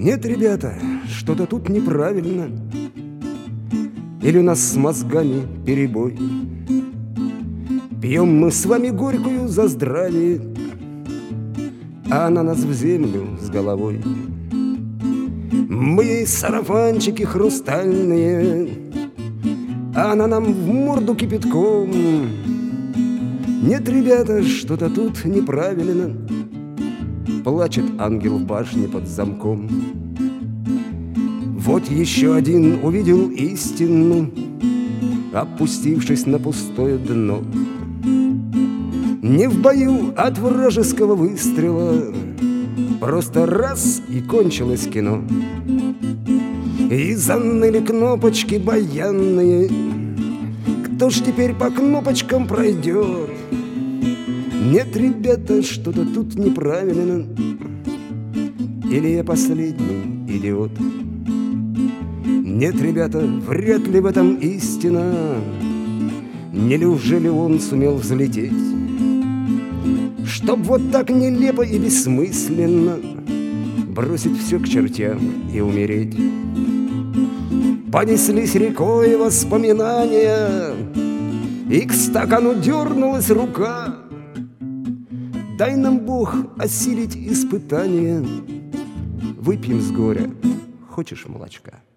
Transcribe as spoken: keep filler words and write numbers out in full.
Нет, ребята, что-то тут неправильно. Или у нас с мозгами перебой. Пьем мы с вами горькую за здравие, а она нас в землю с головой. Мы ей сарафанчики хрустальные, а она нам в морду кипятком. Нет, ребята, что-то тут неправильно. Плачет ангел в башне под замком. Вот еще один увидел истину, опустившись на пустое дно. Не в бою от вражеского выстрела, просто раз и кончилось кино. И заныли кнопочки баянные. Кто ж теперь по кнопочкам пройдет? Нет, ребята, что-то тут неправильно. Или я последний идиот? Нет, ребята, вряд ли в этом истина. Неужели он сумел взлететь, чтоб вот так нелепо и бессмысленно бросить все к чертям и умереть? Понеслись рекой воспоминания, и к стакану дернулась рука. Дай нам, Бог, осилить испытания. Выпьем с горя, хочешь молочка?